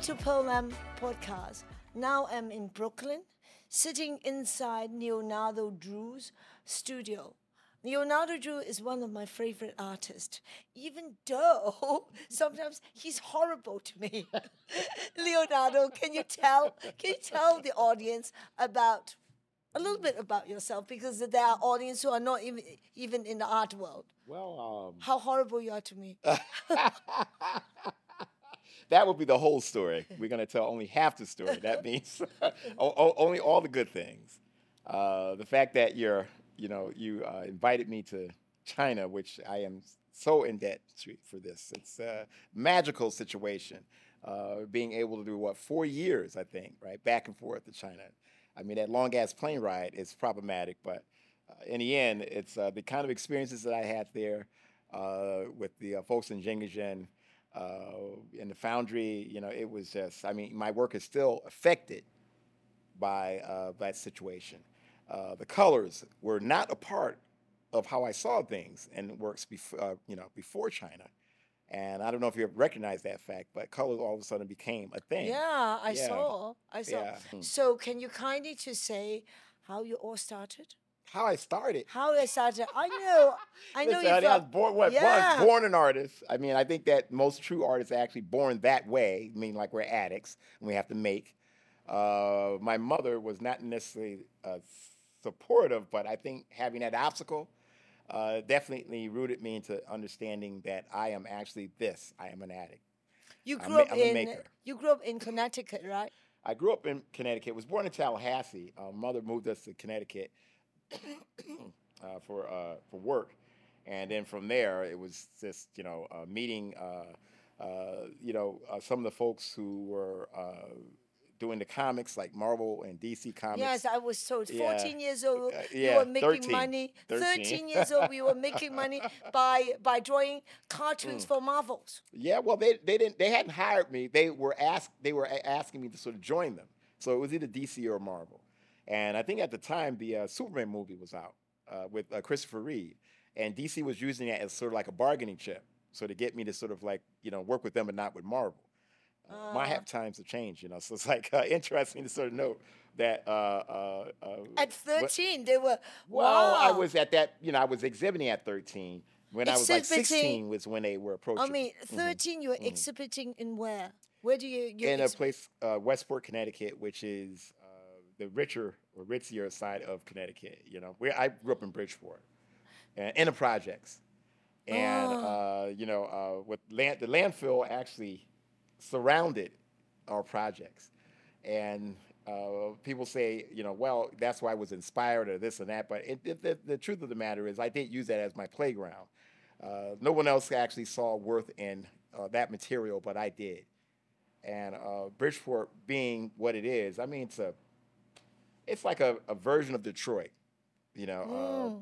to Pearl Am podcast. Now I'm in Brooklyn, sitting inside Leonardo Drew's studio. Leonardo Drew is one of my favorite artists, even though sometimes he's horrible to me. Leonardo, can you tell the audience about a little bit about yourself because there are audience who are not even in the art world. Well, How horrible you are to me. that would be the whole story. We're going to tell only half the story. That means only all the good things. The fact that you invited me to China, which I am so in debt for this. It's a magical situation. Being able to do 4 years, I think, right, back and forth to China. I mean, that long ass plane ride is problematic, but in the end, it's the kind of experiences that I had there with the folks in Jingzhen, in the foundry. It was just, I mean, my work is still affected by that situation. The colors were not a part of how I saw things and works before China. And I don't know if you recognize that fact, but colors all of a sudden became a thing. Yeah, I Yeah, saw. I saw. yeah. So can you kindly to say how you all started? How I started. How I started? I know Listen, you honey, I was from. born, what, Yeah. born an artist. I mean, I think that most true artists are actually born that way. I mean, like we're addicts and we have to make. My mother was not necessarily supportive, but I think having that obstacle definitely rooted me into understanding that I am actually this. I am an addict. You I'm, grew up I'm a in maker. you grew up in Connecticut, right? I grew up in Connecticut. Was born in Tallahassee. Mother moved us to Connecticut for work, and then from there it was just meeting some of the folks who were doing the comics like Marvel and DC Yes, comics. I was told. Yeah, 14 years old, you yeah, were making 13, money. 13. 13 years old, we were making money by drawing cartoons for Marvels. Yeah, well, they hadn't hired me. They were asking me to sort of join them. So it was either DC or Marvel. And I think at the time the Superman movie was out with Christopher Reeve, and DC was using that as sort of like a bargaining chip, so to get me to sort of like work with them but not with Marvel. My Uh, have times have changed, so it's like interesting to sort of note that. at What, 13, they were, well, I wow, was at that. I was exhibiting at 13. When I was like exhibiting. 16 was when they were I approaching mean, me. 13, you were exhibiting in where? Where do you In a place, Westport, Connecticut, which is the richer or ritzier side of Connecticut. Where I grew up in Bridgeport, and in the projects, and Oh, with the landfill actually surrounded our projects, and people say, well, that's why I was inspired or this and that. But the truth of the matter is, I did use that as my playground. No one else actually saw worth in that material, but I did. And Bridgeport being what it is, I mean, it's like a version of Detroit. mm.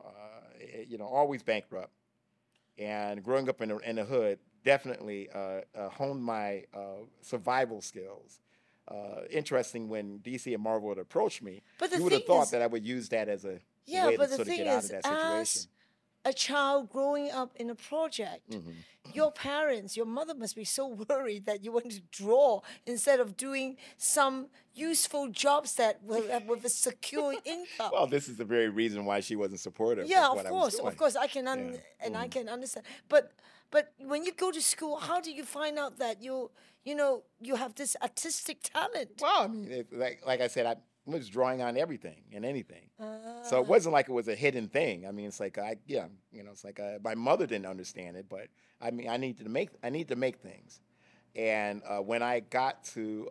Always bankrupt, and growing up in the hood definitely honed my survival skills. Interesting when DC and Marvel would approach me, But the you would thing have thought is, that I would use that as a yeah, way to but the sort of thing get out of is, that situation. as a child growing up in a project, your parents, your mother must be so worried that you want to draw instead of doing some useful jobs that will have with a secure income. Well, this is the very reason why she wasn't supportive Yeah, of what I was doing. of course, I can Yeah. I can understand. But when you go to school, how do you find out that you have this artistic talent? Well, I mean, like I said, I was drawing on everything and anything. So it Ah, wasn't like it was a hidden thing. I mean, it's like it's like my mother didn't understand it, but I mean, I need to make things. And when I got to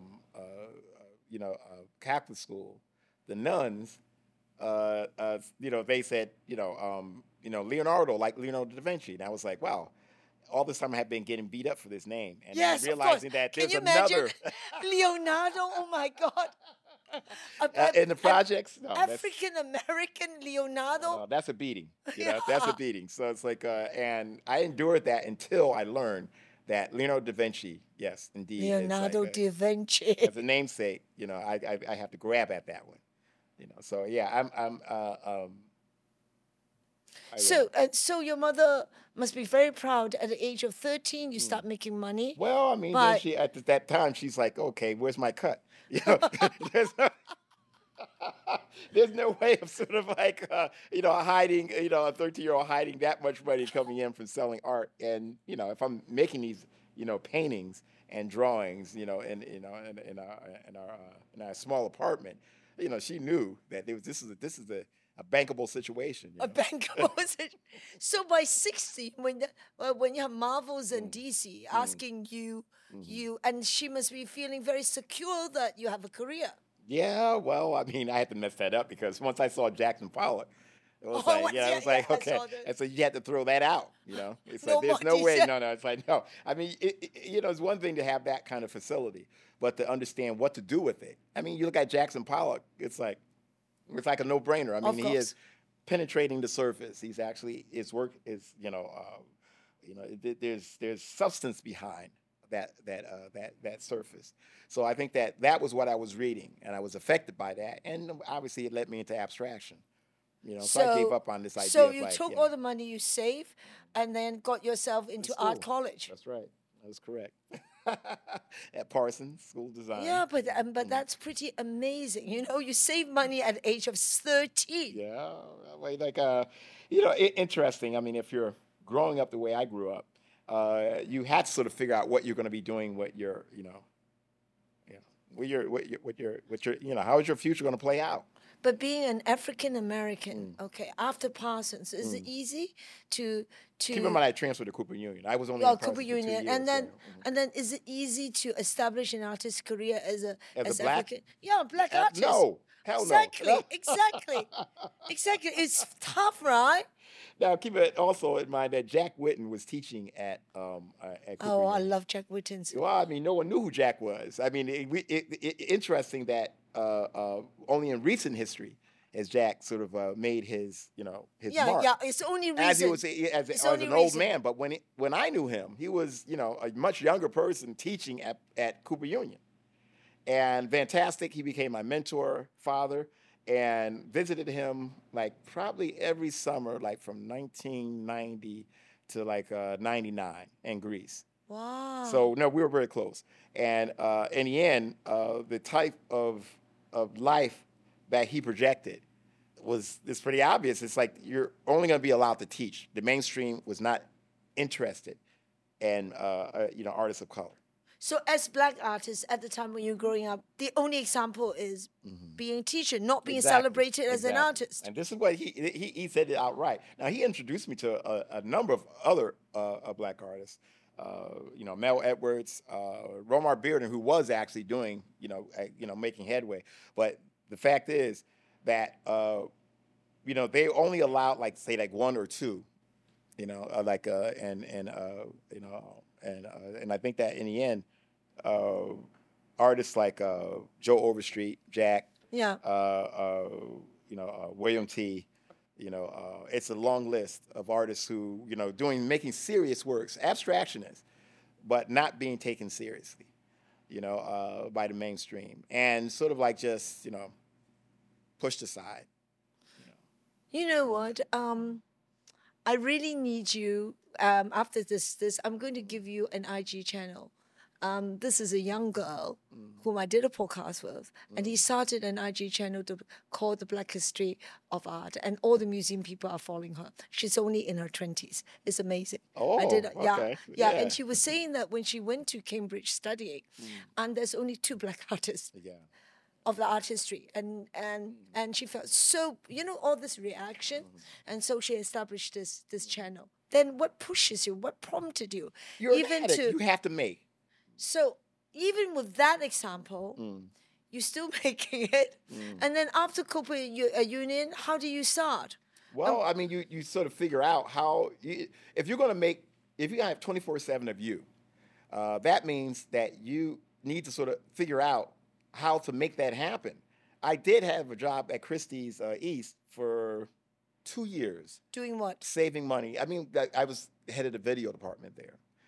Catholic school, the nuns, they said, Leonardo, like Leonardo da Vinci, and I was like, wow. All this time I had been getting beat up for this name, and now yes, of course. realizing that Can there's you imagine another Leonardo? Oh my God, in the projects. No, that's African American Leonardo. no, that's a beating. That's a Yeah. beating. So it's like, and I endured that until I learned that Leonardo da Vinci, yes, indeed, is like Leonardo da Vinci. as a namesake. I have to grab at that one. So yeah, I'm I So, will. so your mother must be very proud. At the age of 13, you Mm. start making money. Well, I mean, then But she at that time she's like, okay, where's my cut? You know, there's no, there's no way of sort of like hiding, a 13-year-old hiding that much money coming in from selling art. And if I'm making these paintings and drawings, in our small apartment, she knew that this is a bankable situation. a bank was it? So by 60, when you have Marvels and Mm, DC mm, asking you, mhm. and she must be feeling very secure that you have a career. Yeah, well, I mean, I had to mess that up because once I saw Jackson Pollock, it was Oh, like, yeah, it was yeah, like, I okay, saw that. and so you had to throw that out. It's like No more there's no way. t-shirt. No, it's like no. I mean, it's one thing to have that kind of facility, but to understand what to do with it. I mean, you look at Jackson Pollock, it's like a no-brainer. I mean, Of he is course. penetrating the surface. He's actually his work is there's substance behind that surface. So I think that was what I was reading, and I was affected by that, and obviously it led me into abstraction. So I gave So, up on this so idea of you like, took all the money you saved and then got yourself in into art school. college. That's right. That was correct. At Parsons School of Design. Yeah, but that's pretty amazing. You save money at the age of 13. Yeah, like interesting. I mean, if you're growing up the way I grew up, you had to sort of figure out what you're going to be doing, yeah, how is your future going to play out? But being an African American, Mm. okay, after Parsons, is it Mm. easy to Keep in mind, I transferred to Cooper Union. I was only in Cooper Parsons for 2 Union, years. Yeah. and then is it easy to establish an artist career As a as black? African? Yeah, black artist. No, hell no. Exactly. It's tough, right? Now, keep it also in mind that Jack Whitten was teaching at Cooper Oh, I Union. love Jack Whitten's. Well, I mean, no one knew who Jack was. I mean, interesting that only in recent history has Jack sort of made his mark Yeah. It's the only as he reason. was It's as the only an old reason. man. But when I knew him, he was a much younger person teaching at Cooper Union, and fantastic. He became my mentor, father, and visited him like probably every summer, like from 1990 to like 99 in Greece. Wow. So no, we were very close. And in the end, the type of life that he projected is pretty obvious. It's like you're only going to be allowed to teach. The mainstream was not interested in artists of color. So as black artists at the time when you're growing up, the only example is being a teacher, not being Exactly, celebrated as an exactly. artist. And this is what he said it outright. Now he introduced me to a number of other black artists. Mel Edwards, Romar Bearden, who was actually doing, making headway. But the fact is that, they only allowed like one or two, and I think that in the end, artists like Joe Overstreet, Jack, Yeah. William T. It's a long list of artists who, making serious works, abstractionists, but not being taken seriously, by the mainstream, and sort of like just, pushed aside. You know what? I really need you. After this, I'm going to give you an IG channel. This is a young girl whom I did a podcast with, and he started an IG channel called The Black History of Art, and all the museum people are following her. She's only in her 20s. It's amazing. Oh, yeah, okay. yeah. Yeah. And she was saying that when she went to Cambridge studying, and there's only 2 black artists Yeah. of the art history, and she felt so, all this reaction, and so she established this channel. Then what pushes you? What prompted you? You're an addict. You have to make. So even with that example, you're still making it, and then after Cooper Union, how do you start? Well, I mean, you sort of figure out how if you're going to if you have 24/7 of you, that means that you need to sort of figure out how to make that happen. I did have a job at Christie's East for 2 years, Doing what? saving money. I mean, I was head of the video department there,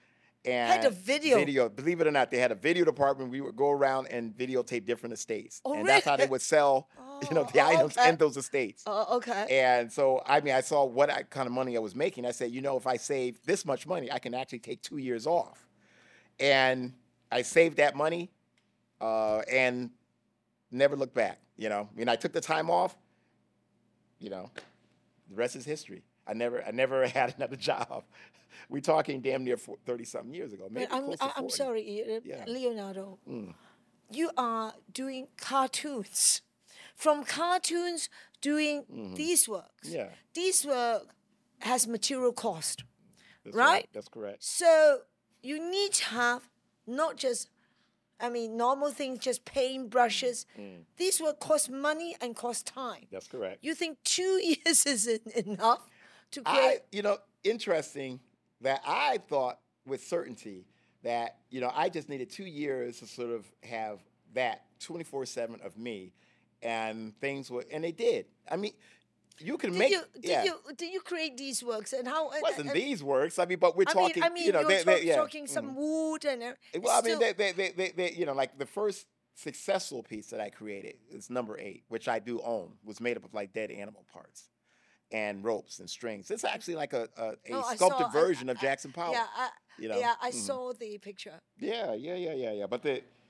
And Had a video. believe it or not, they had a video department. We would go around and videotape different estates. Oh, and that's how they really? would sell, the items okay. in those estates. Okay. And so, I saw what kind of money I was making. I said, if I save this much money, I can actually take 2 years off. And I saved that money and never looked back. I took the time off. The rest is history. I never had another job. We're talking damn near 30-something years ago. Maybe close to 40. I'm sorry, Yeah. Leonardo. You are doing cartoons. From cartoons, doing these works. Yeah. These work has material cost, That's right? That's correct. So you need to have not just, normal things, just paint brushes. These work cost money and cost time. That's correct. You think 2 years isn't enough to create? Interesting that I thought with certainty that, I just needed 2 years to sort of have that 24/7 of me, and things were, and they did. You can make. Did you create these works and how? It wasn't these works. But we're talking. You're talking some wood and. Well, they like the first successful piece that I created is number 8, which I do own, was made up of like dead animal parts and ropes and strings. It's actually like a sculpted version of Jackson Pollock. Yeah, I saw the picture. Yeah. But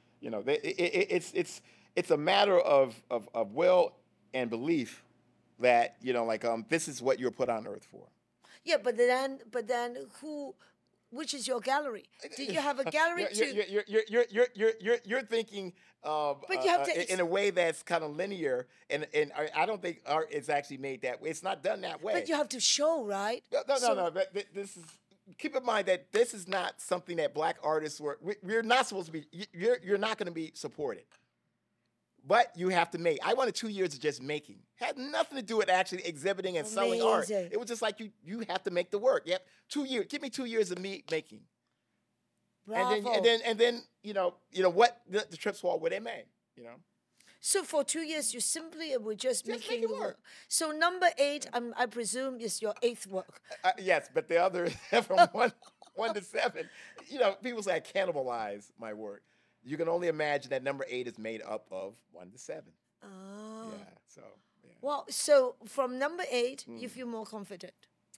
it's a matter of will and belief that this is what you're put on earth for. Yeah, but then which is your gallery? Did you have a gallery You're thinking but you have to in a way that's kind of linear, and I don't think art is actually made that way. It's not done that way. But you have to show, right? No. This is. Keep in mind that this is not something that black artists were. We're not supposed to be. You're not going to be supported. But you have to make. I wanted 2 years of just making. Had nothing to do with actually exhibiting and selling art. It was just like you have to make the work. Yep, 2 years. Give me 2 years of me making. Bravo. And then what the trips were, what they made. So for 2 years, you simply were just making the work. So number 8, I presume, is your 8th work. Yes, but the other from 1 to 7, people say I cannibalize my work. You can only imagine that number 8 is made up of 1 to 7. Oh. Yeah. So. Yeah. Well, so from number 8, you feel more confident.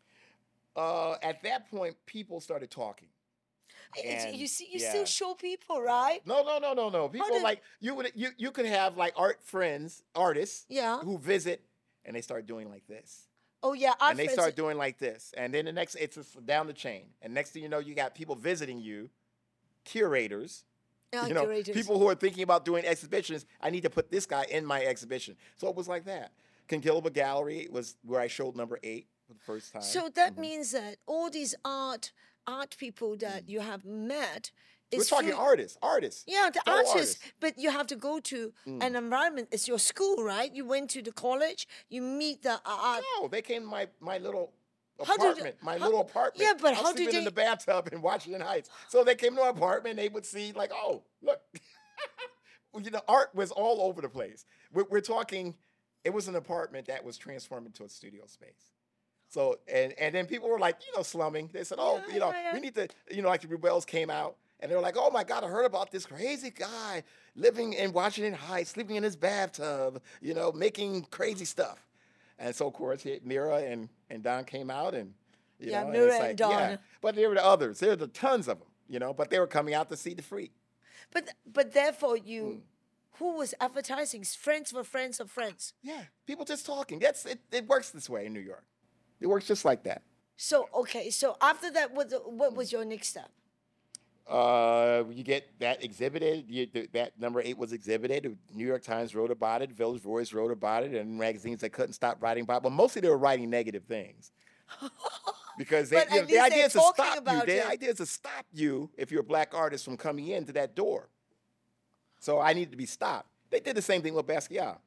At that point, people started talking. You still show people, right? No. People like you could have like artists who visit, and they start doing like this. Oh yeah, and they start doing like this, and then it's just down the chain. And next thing you know, you got people visiting you, curators. Curators. People who are thinking about doing exhibitions. I need to put this guy in my exhibition. So it was like that. Kingilba Gallery was where I showed number 8 for the first time. So that means that all these art people that you have met. We're talking artists. Yeah, the artists. But you have to go to an environment. It's your school, right? You went to the college. You meet the art. No, they came to my little apartment. Little apartment. Yeah, but how did did they? In the bathtub in Washington Heights. So they came to our apartment. They would see like, oh, look. Art was all over the place. We're talking. It was an apartment that was transformed into a studio space. So and then people were like, slumming. They said, oh, we need to, like the Rebels came out. And they were like, oh, my God, I heard about this crazy guy living in Washington Heights, sleeping in his bathtub, making crazy stuff. And so, of course, Mira and Don came out. And, Mira and Don. Yeah. But there were the others. There were the tons of them, but they were coming out to see the freak. But therefore, who was advertising? Friends for friends of friends. Yeah, people just talking. It works this way in New York. It works just like that. So, okay. So after that, what was your next step? You get that exhibited. That number 8 was exhibited. The New York Times wrote about it. Village Voice wrote about it, and magazines that couldn't stop writing about it. But mostly they were writing negative things. Because the idea is to stop you. The idea is to stop you, if you're a black artist, from coming into that door. So I needed to be stopped. They did the same thing with Basquiat,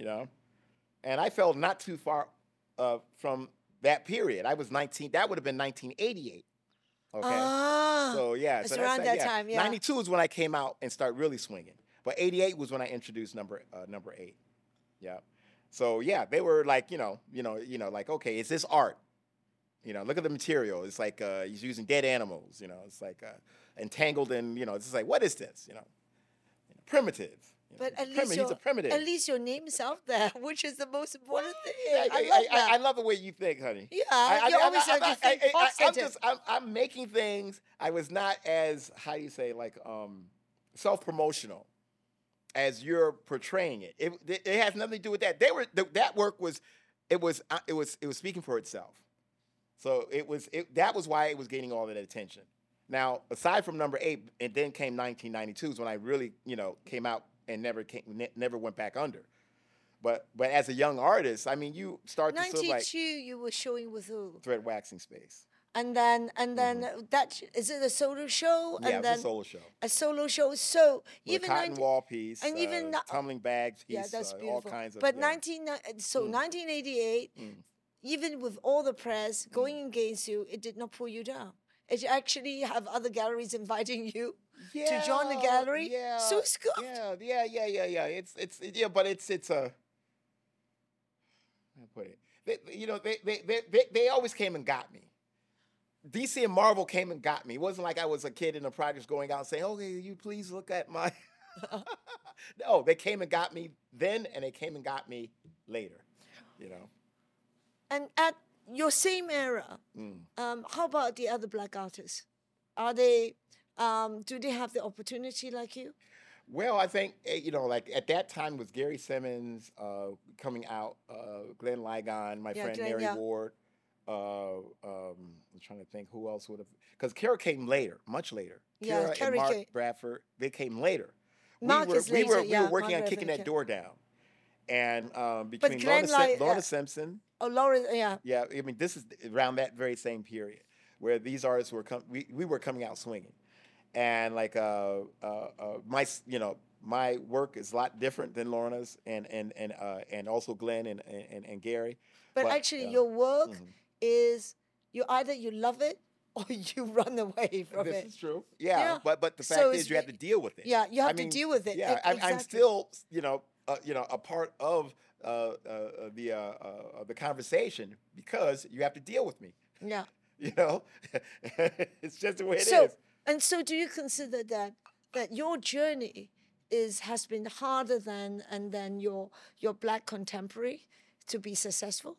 And I felt not too far from that period. I was 19. That would have been 1988. Okay. So yeah, it's around that time. Yeah. 92 is when I came out and started really swinging. But 88 was when I introduced number 8. Yeah. So yeah, they were like, like, okay, is this art? You know, look at the material. It's like he's using dead animals. You know, it's like entangled in. You know, it's just like what is this? You know, primitive. You know, But at he's least he's a primitive. at least your name is out there, which is the most important thing. I, I love that. I love the way you think, honey. Yeah, you always have to think positive. I'm making things. I was not as how do you say like self-promotional as you're portraying it. It has nothing to do with that. That work was it was speaking for itself. So that was why it was gaining all that attention. Now, aside from number 8, and then came 1992 is when I really came out and never went back under. But as a young artist, I mean, you start to sort of 92, you were showing with who? Thread Waxing Space. And then that is it a solo show? Yeah, and it then was a solo show. A solo show. So With even a cotton wall piece, and even tumbling bags piece, yeah, that's all beautiful. kinds of. But yeah. 1988, even with all the press going against you, it did not pull you down. It actually have other galleries inviting you to join the gallery. Yeah, so it's good. Yeah. But it's a. How put it? They always came and got me. DC and Marvel came and got me. It wasn't like I was a kid in the projects going out and saying, "Okay, you please look at my." No, they came and got me then, and they came and got me later. You know. And at your same era, how about the other black artists? Are they? Do they have the opportunity like you? Well, I think like at that time was Gary Simmons coming out, Glenn Ligon, my friend Glenn, Mary Ward. I'm trying to think who else would have, because Kara came later, much later. Yeah, Kara and Mark Bradford, they came later. Mark is later. We were working on kicking that door down, and between Lorna Simpson. Oh, Laura, yeah. Yeah, I mean this is around that very same period where these artists were we were coming out swinging, and like my work is a lot different than Lorna's and also Glenn and Gary. But actually, your work is you love it or you run away from it. This is true. Yeah. But the fact is, you have to deal with it. Yeah, you have to deal with it. Yeah, exactly. I'm still a part of the conversation because you have to deal with me. Yeah. It's just the way it is. And so, do you consider that your journey has been harder than your black contemporary to be successful?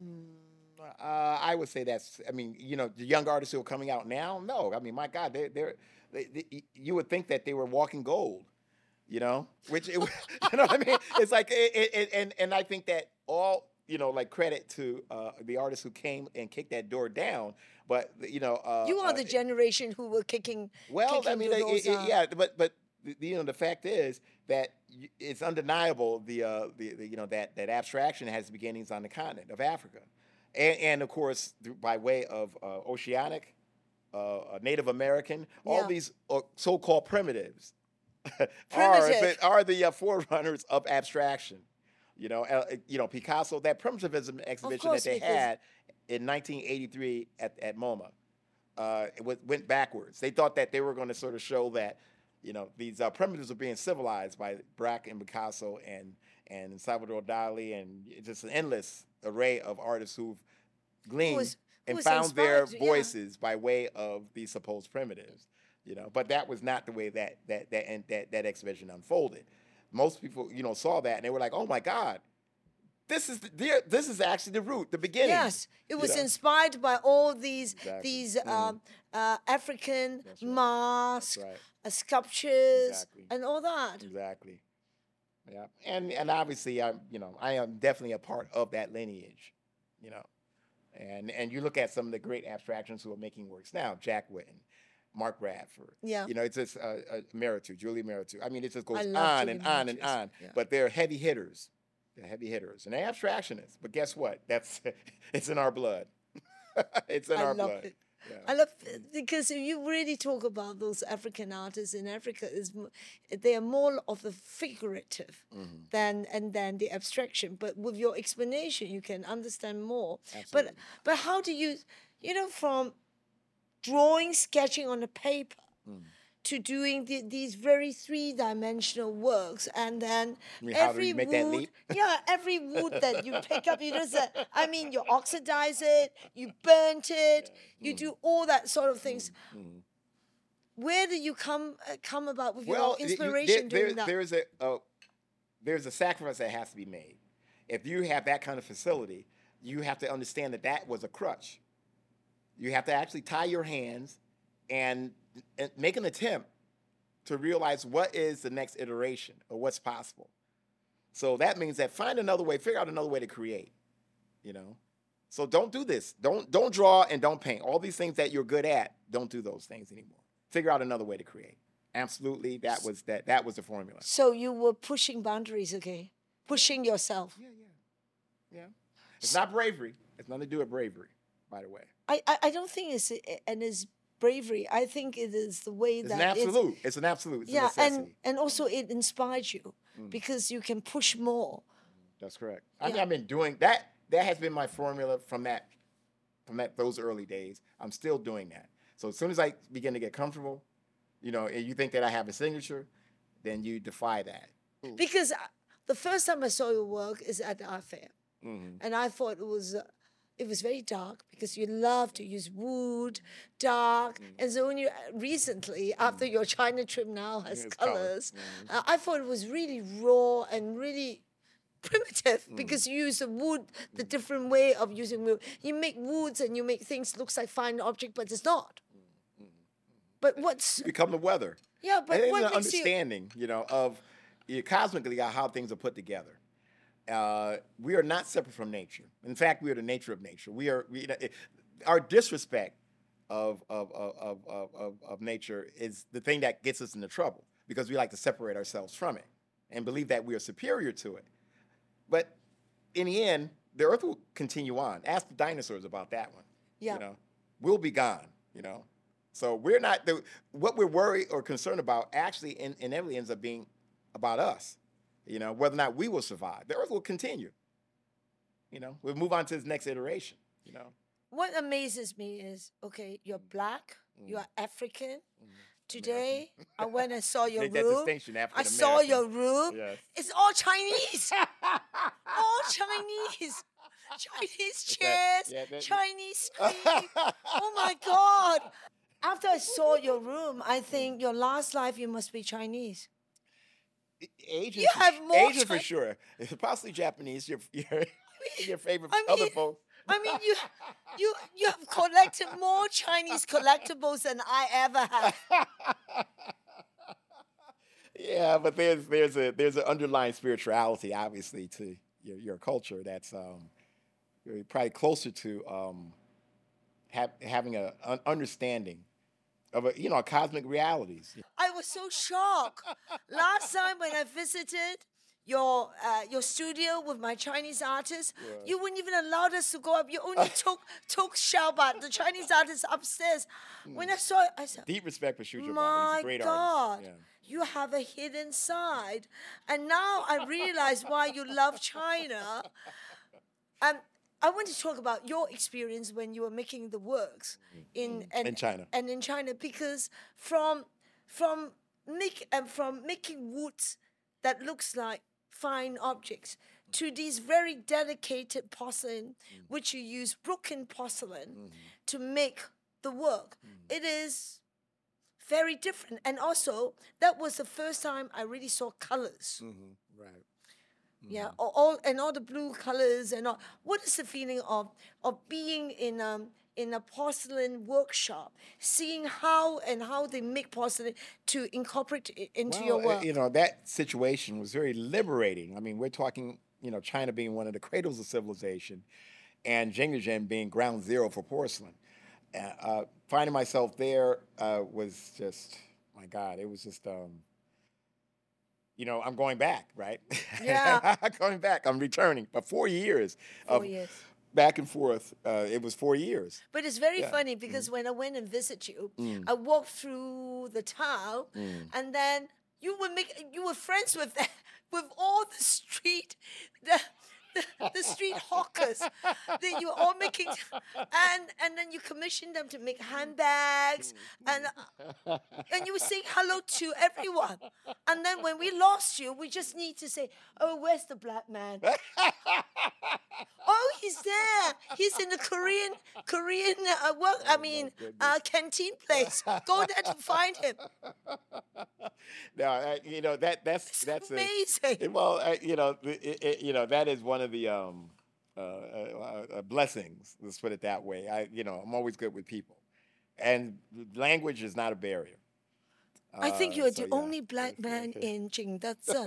I would say that's. I mean, the young artists who are coming out now. No, I mean, my God, you would think that they were walking gold, which you know what I mean. It's like, and I think that all like credit to the artists who came and kicked that door down. But you are the generation who were kicking. Well, kicking I mean, but the fact is that it's undeniable that abstraction has beginnings on the continent of Africa, and of course by way of oceanic, Native American, all these so-called primitives are the forerunners of abstraction. Picasso, that primitivism exhibition that they had in 1983 at MoMA, it went backwards. They thought that they were going to sort of show that. These primitives are being civilized by Braque and Picasso and Salvador Dali and just an endless array of artists who've gleaned and found their voices by way of these supposed primitives. But that was not the way that exhibition unfolded. Most people, saw that and they were like, "Oh my God, this is actually the root, the beginning." Yes, it was inspired by all these African masks. Right. Sculptures and all that. Exactly. Yeah. And obviously I am definitely a part of that lineage, And you look at some of the great abstractions who are making works now, Jack Whitten, Mark Bradford. Yeah. It's just Meritu, Julie Meritu. I mean, it just goes on and on and on. Yeah. But they're heavy hitters. They're heavy hitters. And they're abstractionists. But guess what? It's in our blood. It's in our blood. It. Yeah. I love it because if you really talk about those African artists in Africa, they are more of the figurative than the abstraction. But with your explanation, you can understand more. Absolutely. But how do you, from drawing, sketching on the paper to doing these very three-dimensional works, and then I mean, how do every you make that wood, leap? yeah, every wood that you pick up, you just, I mean, you oxidize it, you burnt it, you do all that sort of things. Where do you come about with your Well, inspiration doing that? there's a sacrifice that has to be made. If you have that kind of facility, you have to understand that that was a crutch. You have to actually tie your hands and make an attempt to realize what is the next iteration or what's possible. So that means that find another way, figure out another way to create, you know? So don't do this. Don't draw and don't paint. All these things that you're good at, don't do those things anymore. Figure out another way to create. Absolutely, that was the formula. So you were pushing boundaries, okay? Pushing yourself. Yeah. It's not bravery. It's nothing to do with bravery, by the way. I don't think it's bravery. I think it is the way It's that an absolute. It's an absolute. It's a yeah, necessity. and also it inspires you because you can push more. That's correct. I mean, Yeah. I've been doing that. That has been my formula from those early days. I'm still doing that. So as soon as I begin to get comfortable, you know, and you think that I have a signature, then you defy that. Because the first time I saw your work is at the art fair, and I thought it was very dark because you love to use wood, dark, and so when you recently, after your China trip now has It's color. colors, I thought it was really raw and really primitive because you use the wood, the different way of using wood. You make woods and you make things looks like fine object, but it's not. But what's You become the weather. yeah? But It is what an makes you understanding, of cosmically how things are put together. We are not separate from nature. In fact, we are the nature of nature. Our disrespect of nature is the thing that gets us into trouble because we like to separate ourselves from it and believe that we are superior to it. But in the end, the earth will continue on. Ask the dinosaurs about that one. Yeah. We'll be gone. So we're not what we're worried or concerned about actually inevitably ends up being about us. Whether or not we will survive. The earth will continue. We'll move on to this next iteration. What amazes me is, okay, you're black, you're African. Today, I went and saw your Make that room. distinction, I saw African-American. your room. Yes. It's all Chinese. All Chinese. Chinese chairs, yeah, that- Chinese screen. Oh my God. After I saw your room, I think your last life you must be Chinese. Asian, You have more Asian for sure. Possibly Japanese. Your favorite I other mean- folks. I mean, you have collected more Chinese collectibles than I ever have. Yeah, but there's an underlying spirituality, obviously, to your culture that's probably closer to having an understanding of cosmic realities. I was so shocked. Last time when I visited your studio with my Chinese artist, you wouldn't even allow us to go up. You only took Xiaoba, the Chinese artist, upstairs. When I saw it, I said, Deep respect for Xu Zhiban. He's my a great God, artist. you have a hidden side. And now I realize why you love China. I want to talk about your experience when you were making the works in China. And in China, because from making woods that looks like fine objects to these very dedicated porcelain, which you use broken porcelain to make the work. It is very different. And also, that was the first time I really saw colors. Right. Yeah, all the blue colors and all. What is the feeling of being in a porcelain workshop, seeing how they make porcelain to incorporate it into your work? That situation was very liberating. I mean, we're talking, China being one of the cradles of civilization, and Jingdezhen being ground zero for porcelain. Finding myself there was just, my God, it was just. I'm going back, right? Yeah. I'm going back. I'm returning. But 4 years. 4 years. Back and forth. It was 4 years. But it's very funny because when I went and visit you, I walked through the town, and then you were friends with all the street, the street hawkers that you're all making, and then you commission them to make handbags, and you were saying hello to everyone. And then when we lost you, we just need to say, "Oh, where's the black man?" Oh, he's there. He's in the Korean work. Canteen place. Go there to find him. Now, that's amazing. That is one of the blessings. Let's put it that way. I'm always good with people, and language is not a barrier. I think you're the only black man in Jingdezhen.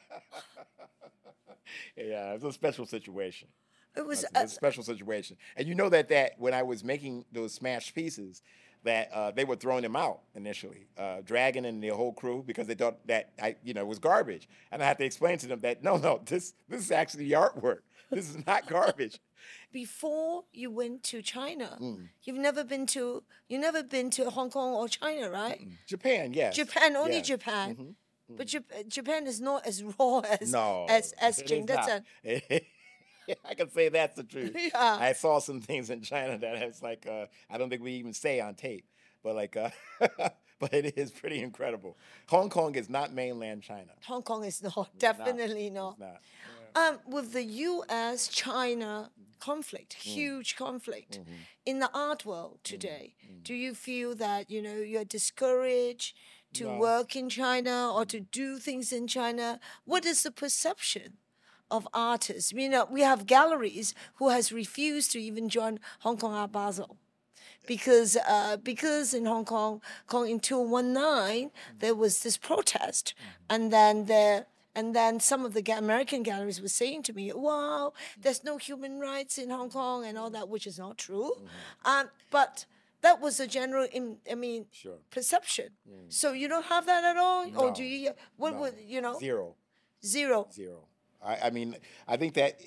Yeah, it's a special situation. It was a special situation, and you know that when I was making those smashed pieces, that they were throwing them out initially, Dragon and the whole crew, because they thought that it was garbage, and I had to explain to them that no, this is actually artwork. This is not garbage. Before you went to China, you've never been to Hong Kong or China, right? Japan, yes. Japan, only Yeah. Japan. Mhm. But Japan is not as raw as No, as it is not. Jingdezhen. I can say that's the truth. Yeah. I saw some things in China that it's like I don't think we even say on tape, but but it is pretty incredible. Hong Kong is not mainland China. Hong Kong is not, definitely not. It's not. With the U.S.-China conflict, huge conflict in the art world today, do you feel that you're discouraged to No. work in China or to do things in China? What is the perception of artists? We have galleries who has refused to even join Hong Kong Art Basel. Because in Hong Kong in 2019, there was this protest, and then some of the American galleries were saying to me, "Wow, there's no human rights in Hong Kong," and all that, which is not true. But that was a general, Sure. perception. So you don't have that at all, or No. do you? What No. would Zero. Zero. I think that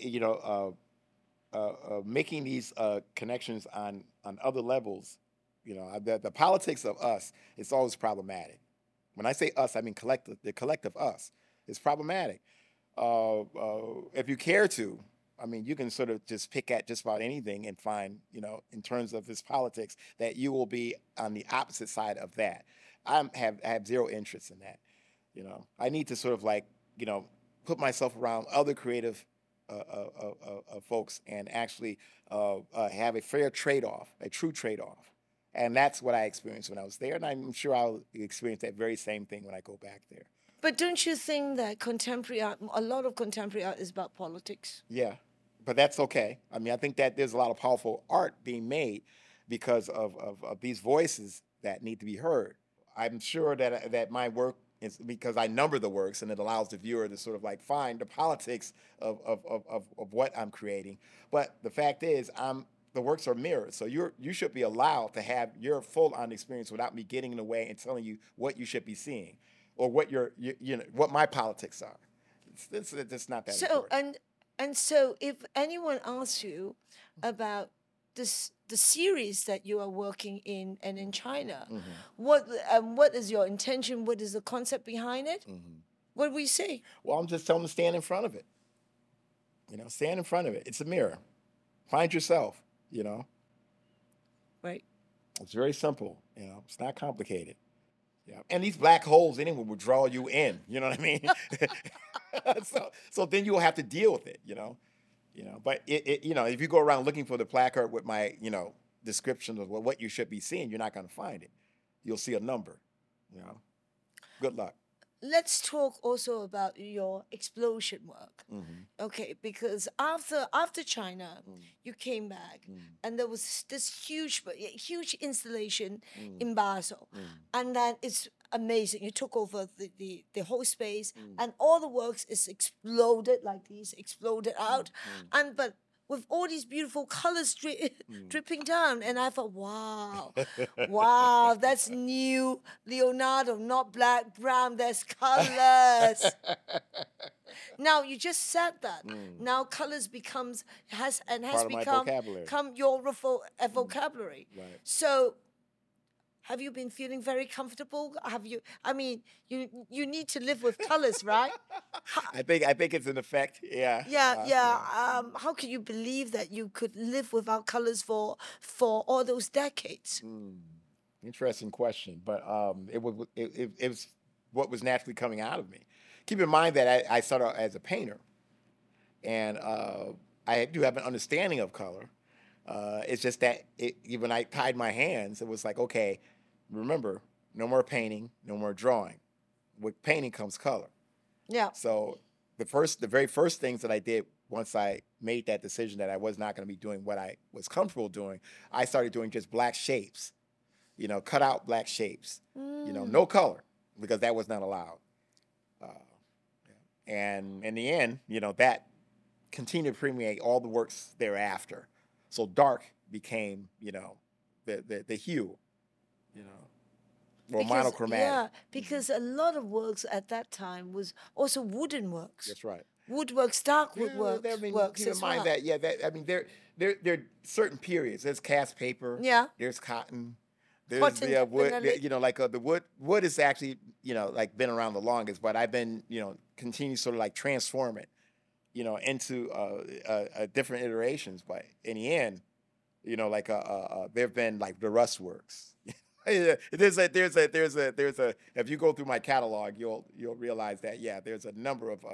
making these connections on other levels, the politics of us, it's always problematic. When I say us, I mean the collective us. It's problematic. If you care to, you can sort of just pick at just about anything and find, in terms of this politics, that you will be on the opposite side of that. I have zero interest in that. I need to sort of put myself around other creative folks and actually have a fair trade-off, a true trade-off. And that's what I experienced when I was there, and I'm sure I'll experience that very same thing when I go back there. But don't you think that contemporary art, a lot of contemporary art is about politics? Yeah, but that's okay. I think that there's a lot of powerful art being made because of these voices that need to be heard. I'm sure that my work is because I number the works, and it allows the viewer to sort of find the politics of what I'm creating. But the fact is, the works are mirrors, so you should be allowed to have your full-on experience without me getting in the way and telling you what you should be seeing, or what what my politics are. It's not that important. And so if anyone asks you about the series that you are working in and in China, what is your intention? What is the concept behind it? What do we say? Well, I'm just telling them to stand in front of it. Stand in front of it. It's a mirror. Find yourself. Right. It's very simple. It's not complicated. Yeah. And these black holes anyway will draw you in. You know what I mean? So then you'll have to deal with it. But if you go around looking for the placard with my description of what you should be seeing, you're not going to find it. You'll see a number. Good luck. Let's talk also about your explosion work. Okay, because after China, you came back, and there was this huge installation in Basel, and then it's amazing. You took over the whole space, and all the works is exploded out, but with all these beautiful colors dripping down. And I thought, wow, that's new Leonardo, not black, brown, there's colors. Now, you just said that. Now colors has Part of my become vocabulary. your vocabulary. Right. So Have you been feeling very comfortable? Have you? I mean, you need to live with colors, right? I think it's an effect. Yeah. Yeah, yeah. Yeah. How can you believe that you could live without colors for all those decades? Interesting question, but it was what was naturally coming out of me. Keep in mind that I started out as a painter, and I do have an understanding of color. It's just that when I tied my hands, it was like, okay, remember, no more painting, no more drawing. With painting comes color. Yeah. So the very first things that I did once I made that decision that I was not going to be doing what I was comfortable doing, I started doing just black shapes, cut out black shapes, no color because that was not allowed. Uh, and in the end, that continued to permeate all the works thereafter. So dark became, the hue, you know, or monochromatic. Yeah, because a lot of works at that time was also wooden works. That's right. Woodworks, dark Yeah, woodworks, keep in as mind well. that, yeah, there are certain periods. There's cast paper. Yeah. There's cotton. There's Cotton, the wood. definitely. Like the wood is actually, like been around the longest, but I've been, continue to sort of like transform it, into different iterations. But in the end, like there've been like the rust works. Yeah, there's a if you go through my catalog, you'll realize that, yeah, there's a number of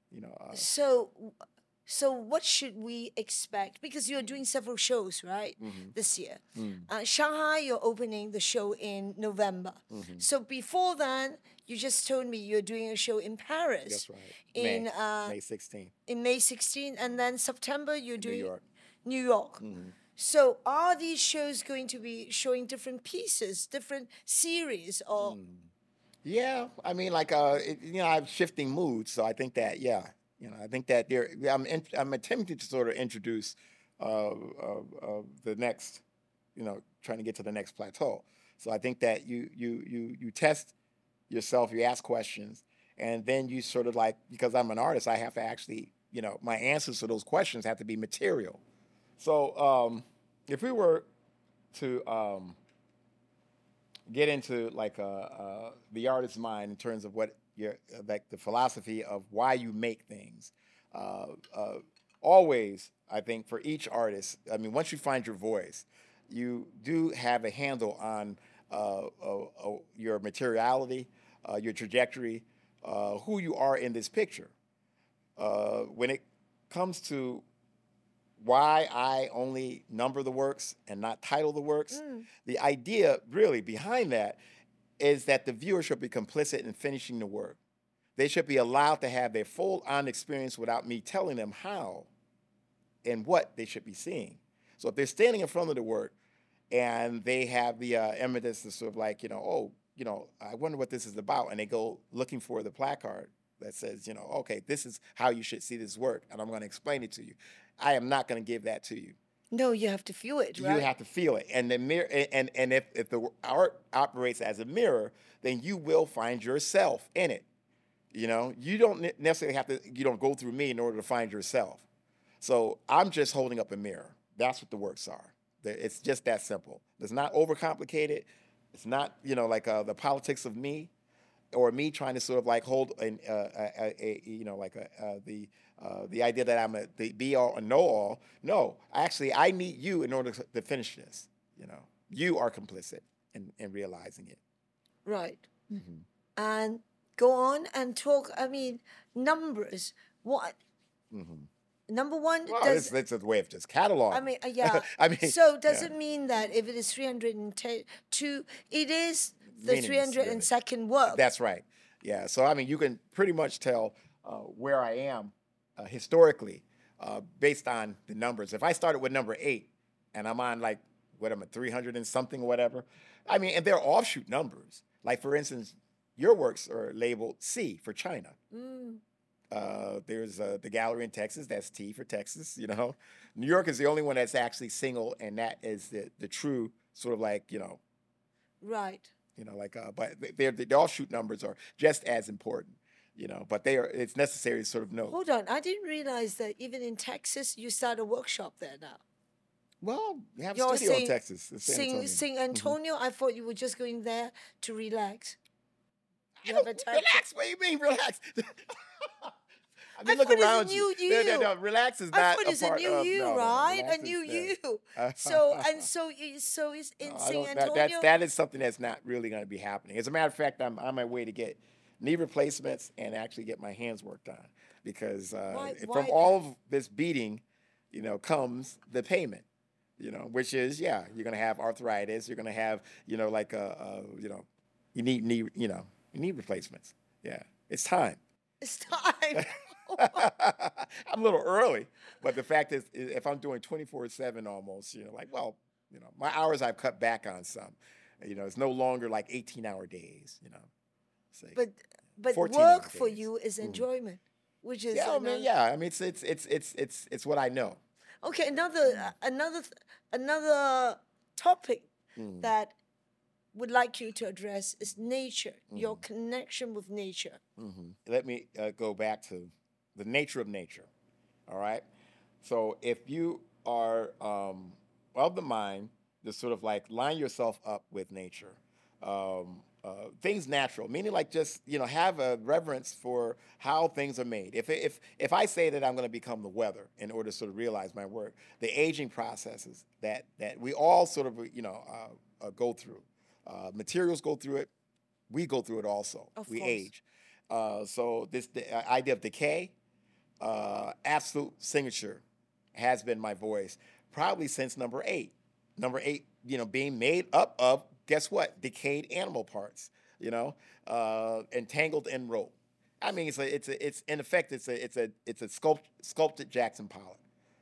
So what should we expect? Because you're doing several shows, right, this year. Shanghai, you're opening the show in November. So before then, you just told me you're doing a show in Paris. That's right. In May 16th. in May 16, and then September you're doing York. New York. So are these shows going to be showing different pieces, different series, or? Yeah, I mean, like I have shifting moods, so I think that, yeah, I think that I'm attempting to sort of introduce the next, trying to get to the next plateau. So I think that you test yourself, you ask questions, and then you sort of like, because I'm an artist, I have to actually, my answers to those questions have to be material. So if we were to get into like the artist's mind in terms of what your like the philosophy of why you make things, always, I think, for each artist, I mean, once you find your voice, you do have a handle on your materiality, your trajectory, who you are in this picture. When it comes to why I only number the works and not title the works, the idea really behind that is that the viewer should be complicit in finishing the work. They should be allowed to have their full-on experience without me telling them how and what they should be seeing. So if they're standing in front of the work and they have the impetus to sort of like, I wonder what this is about, and they go looking for the placard that says, okay, this is how you should see this work, and I'm going to explain it to you. I am not going to give that to you. No, you have to feel it, right? You have to feel it, and the mirror, and if the art operates as a mirror, then you will find yourself in it. You don't necessarily have to. You don't go through me in order to find yourself. So I'm just holding up a mirror. That's what the works are. It's just that simple. It's not overcomplicated. It's not like the politics of me, or me trying to sort of like hold the idea that I'm the be all and know all. No, actually, I need you in order to finish this. You are complicit in realizing it. Right. And go on and talk. I mean, numbers. What? Number one, well, it's a way of just cataloging. I mean, yeah. I mean, so does it mean that if it is 302, it is the 302nd work? That's right. Yeah. So I mean, you can pretty much tell where I am historically based on the numbers. If I started with number 8 and I'm on like what am I 300 and something or whatever, I mean, and they're offshoot numbers. Like for instance, your works are labeled C for China. There's the gallery in Texas, that's T for Texas, New York is the only one that's actually single, and that is the true sort of like, Right. But the offshoot numbers are just as important, but it's necessary to sort of know. Hold on, I didn't realize that even in Texas, you start a workshop there now. Well, we have a You're studio in saying Texas, in San Antonio. San Antonio. I thought you were just going there to relax. You I have don't- a time. relax. What do you mean, relax? I mean, I look thought it's a around new you. you. No, relax is I not thought a it's a part new of. you, No, no, no. right? A Relax new is. you. Uh, So it's in No, I San don't. Antonio. That is something that's not really going to be happening. As a matter of fact, I'm on my way to get knee replacements and actually get my hands worked on because Why from all of this beating, comes the payment. Which is you're going to have arthritis. You're going to have like you need knee replacements. Yeah, it's time. It's time. I'm a little early, but the fact is, if I'm doing 24/7 almost, my hours I've cut back on some. It's no longer like 18-hour days. Say But 14-hour work for days. you is enjoyment, which is Yeah, I mean, another. yeah. I mean, it's what I know. Okay, another topic Mm. that would like you to address is nature, your connection with nature. Let me go back to the nature of nature. All right. So if you are of the mind to sort of like line yourself up with nature, things natural, meaning like just have a reverence for how things are made. If I say that I'm going to become the weather in order to sort of realize my work, the aging processes that we all sort of go through, materials go through it, we go through it also. Of We course. age. So the idea of decay, absolute signature has been my voice probably since number 8. Number 8, being made up of, guess what? Decayed animal parts, entangled in rope. I mean, it's in effect, it's a sculpted Jackson Pollock.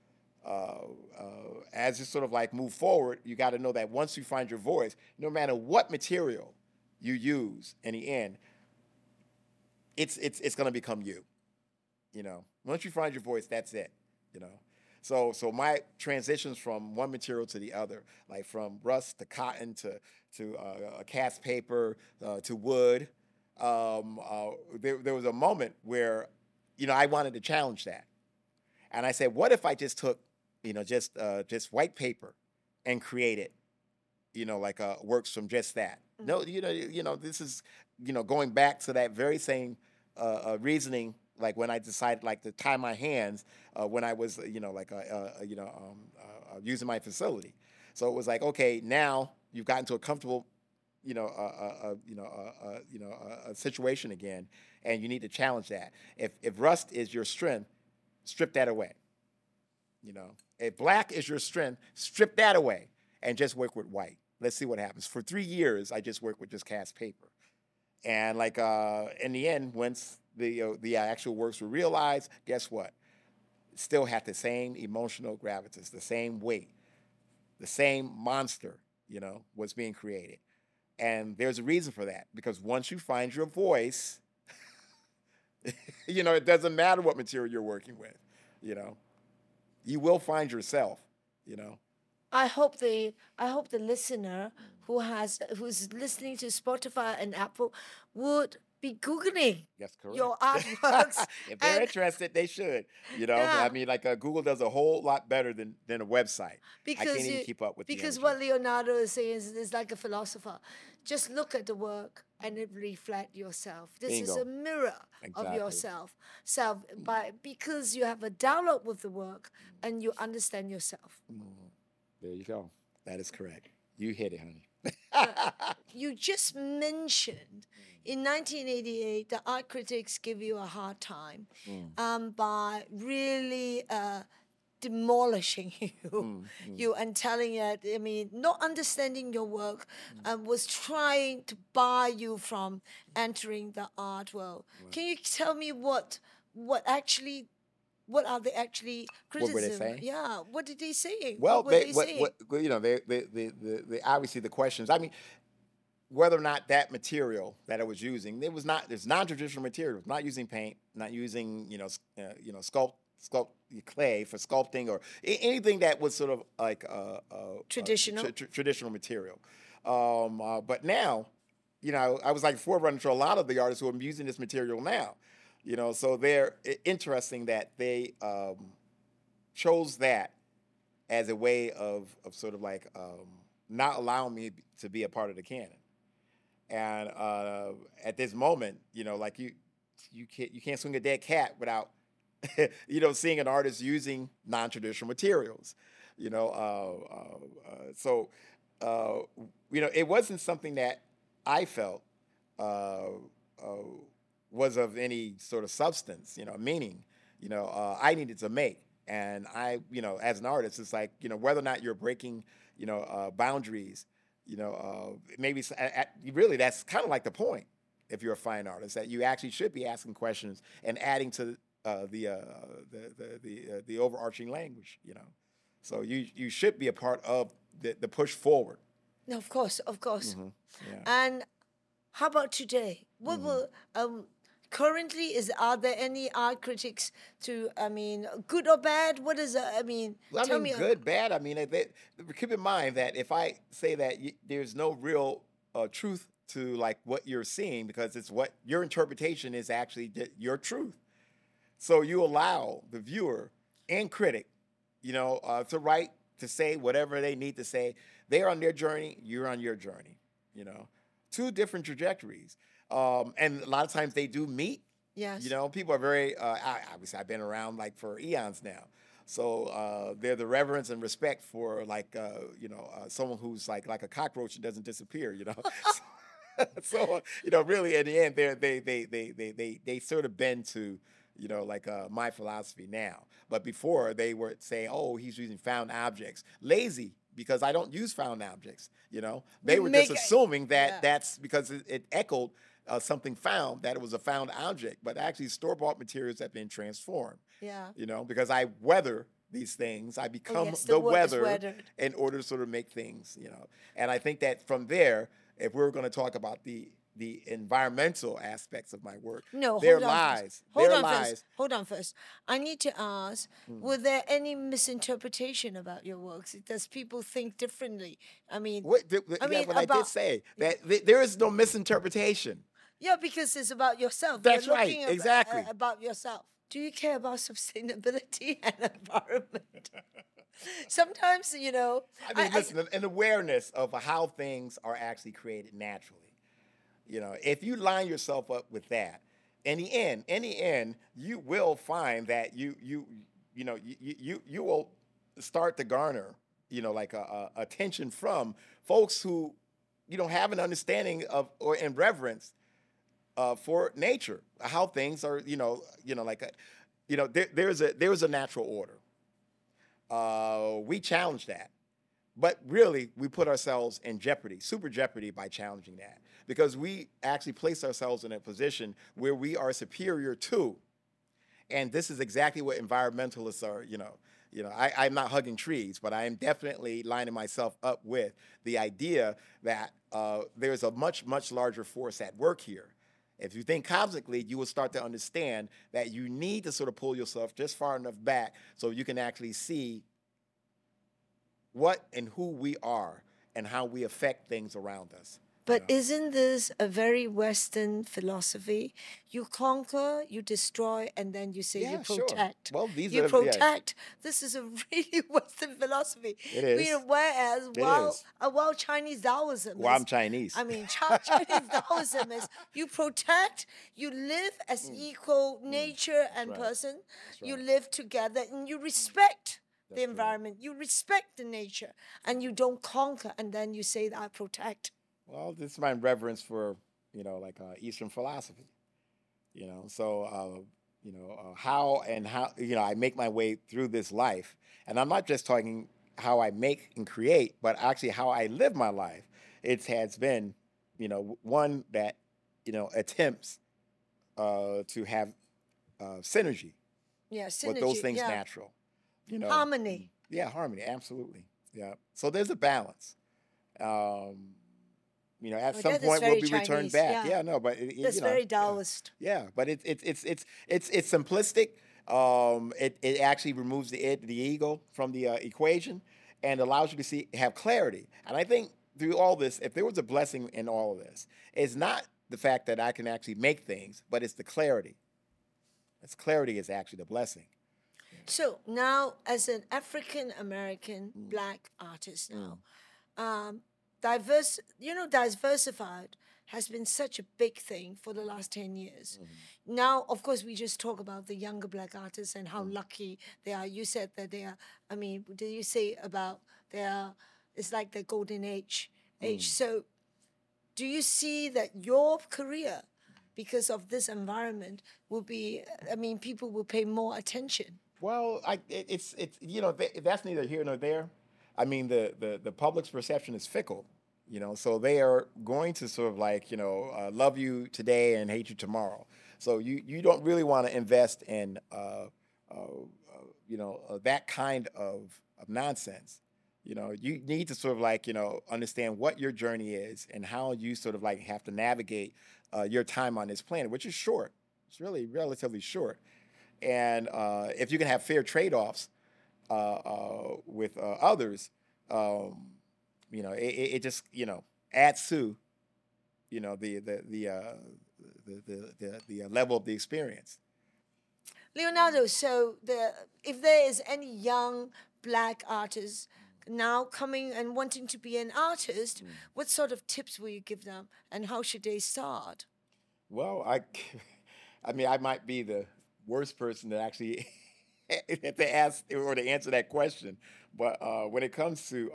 As you sort of like move forward, you got to know that once you find your voice, no matter what material you use in the end, it's going to become you. Once you find your voice, that's it. So my transitions from one material to the other, like from rust to cotton to cast paper to wood. There was a moment where I wanted to challenge that, and I said, what if I just took just white paper and created like works from just that. No, this is going back to that very same reasoning, like when I decided like to tie my hands when I was using my facility. So it was like, okay, now you've gotten to a comfortable a situation again, and you need to challenge that. If rust is your strength, strip that away. If black is your strength, strip that away and just work with white. Let's see what happens. For 3 years, I just worked with just cast paper, and like in the end, once the actual works were realized, guess what? Still had the same emotional gravitas, the same weight, the same monster, was being created. And there's a reason for that, because once you find your voice, it doesn't matter what material you're working with, you will find yourself, I hope the listener who's listening to Spotify and Apple would be Googling That's correct. your artworks. If they're and interested, they should. Yeah. I mean, like Google does a whole lot better than a website. I can't even you- keep up with because the what energy. Leonardo is saying is like a philosopher. Just look at the work and it reflect yourself. This is Bingo. a mirror of Exactly. yourself. Because you have a dialogue with the work and you understand yourself. There you go. That is correct. You hit it, honey. You just mentioned in 1988 the art critics give you a hard time by really demolishing you and telling it. I mean, not understanding your work, was trying to bar you from entering the art world. Can you tell me what are they actually What were they criticism? saying? Yeah, what did they say? Well, what were they saying? they obviously the questions. I mean, whether or not that material that I was using, there's non-traditional materials, not using paint, not using sculpt clay for sculpting or anything that was sort of like Traditional. traditional material. But now, I was like forerunner to a lot of the artists who are using this material now. So they're interesting that they chose that as a way of sort of like not allowing me to be a part of the canon. And at this moment, like you can't swing a dead cat without seeing an artist using non-traditional materials. So it wasn't something that I felt uh, uh, was of any sort of substance, meaning, I needed to make. And as an artist, it's like, whether or not you're breaking, boundaries, maybe really that's kind of like the point if you're a fine artist, that you actually should be asking questions and adding to the overarching language, So you should be a part of the push forward. No, of course, of course. Yeah. And how about today? What will currently are there any art critics good or bad? What is tell me good, bad. Keep in mind that if I say that there's no real truth to like what you're seeing, because it's what your interpretation is actually your truth. So you allow the viewer and critic, to write, to say whatever they need to say. They're on their journey. You're on your journey. Two different trajectories. And a lot of times they do meet. Yes. People are very, obviously I've been around like for eons now. So they're the reverence and respect for like, someone who's like a cockroach and doesn't disappear, So, really in the end, they sort of bend to, my philosophy now. But before they would say, oh, he's using found objects. Lazy, because I don't use found objects, They were just assuming that that's because it echoed something found, that it was a found object. But actually store-bought materials have been transformed. Yeah. Because I weather these things. I become the weather in order to sort of make things, And I think that from there, if we're going to talk about the environmental aspects of my work, there lies. Hold on first. I need to ask, were there any misinterpretation about your works? Does people think differently? I did say that there is no misinterpretation. Yeah, because it's about yourself. That's right, exactly. About yourself. Do you care about sustainability and environment? Sometimes, listen, an awareness of how things are actually created naturally. If you line yourself up with that, in the end, you will find that you will start to garner, like attention from folks who, have an understanding of and reverence for nature, how things are, there's a natural order. We challenge that. But really, we put ourselves in jeopardy, super jeopardy, by challenging that, because we actually place ourselves in a position where we are superior to. And this is exactly what environmentalists are, I'm not hugging trees, but I am definitely lining myself up with the idea that there's a much, much larger force at work here. If you think cosmically, you will start to understand that you need to sort of pull yourself just far enough back so you can actually see what and who we are and how we affect things around us. But isn't this a very Western philosophy? You conquer, you destroy, and then you say you protect. Sure. Well, you protect. This is a really Western philosophy. It is. Whereas while Chinese Taoism well, I'm Chinese. Chinese Taoism is you protect, you live as equal nature and person. Right. You live together and you respect the environment. You respect the nature and you don't conquer, and then you say that I protect. Well, this is my reverence for, Eastern philosophy, So, how I make my way through this life. And I'm not just talking how I make and create, but actually how I live my life. It has been, one that, attempts to have synergy. Yeah, synergy. With those things natural. Harmony. Yeah, harmony, absolutely. Yeah. So there's a balance. At some point we'll be returned back. Yeah, no, but that's very Taoist. Yeah, but it's simplistic. It actually removes the ego from the equation and allows you to have clarity. And I think through all this, if there was a blessing in all of this, it's not the fact that I can actually make things, but it's the clarity. Clarity is actually the blessing. So now, as an African American black artist now, diversified has been such a big thing for the last 10 years. Now, of course, we just talk about the younger black artists and how lucky they are. You said that they are, I mean, did you say about they are, it's like the golden age. So do you see that your career, because of this environment, will be, I mean, people will pay more attention? Well, it's that's neither here nor there. I mean, the public's perception is fickle, so they are going to sort of like, love you today and hate you tomorrow. So you don't really want to invest in, that kind of nonsense. You need to sort of like, understand what your journey is and how you sort of like have to navigate your time on this planet, which is short. It's really relatively short. And if you can have fair trade-offs with others, it just adds to the level of the experience. Leonardo, so if there is any young black artist now coming and wanting to be an artist, what sort of tips will you give them, and how should they start? Well, I mean, I might be the worst person to actually to ask or to answer that question, but when it comes to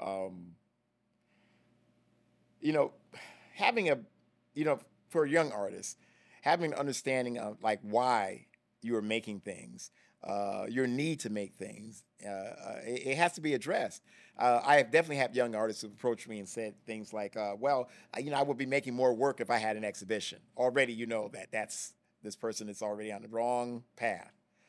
having for a young artist, having an understanding of like why you are making things, your need to make things, it has to be addressed. I have definitely had young artists who approached me and said things like, I would be making more work if I had an exhibition. Already, that's this person is already on the wrong path.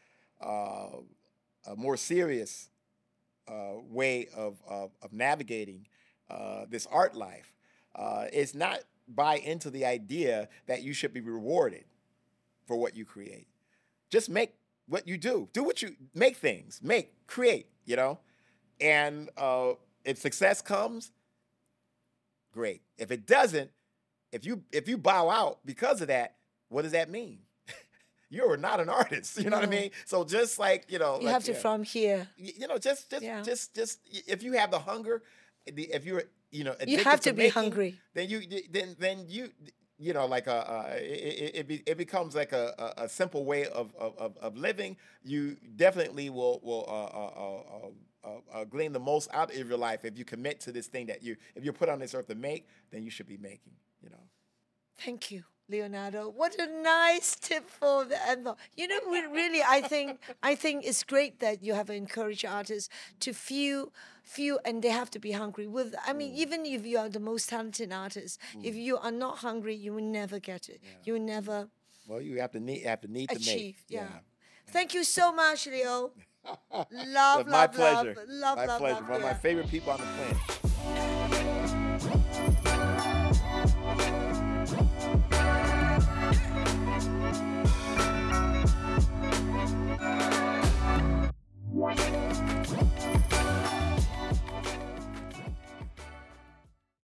A more serious way of navigating this art life is not buy into the idea that you should be rewarded for what you create. Just make what you do. Do what you make things. Create. And if success comes, great. If it doesn't, if you bow out because of that, what does that mean? You're not an artist. You know what I mean? So just like, you have to from here. Just if you have the hunger, if you're, addicted you have to be making, hungry. Then it becomes like a simple way of living. You definitely will glean the most out of your life if you commit to this thing if you're put on this earth to make, then you should be making. Thank you, Leonardo. What a nice tip for the end. Really, I think it's great that you have encouraged artists to feel, and they have to be hungry. Even if you are the most talented artist, if you are not hungry, you will never get it. You will never. Well, you have to need to make. Achieve. Yeah. Thank you so much, Leo. My pleasure. Love. One of my favorite people on the planet.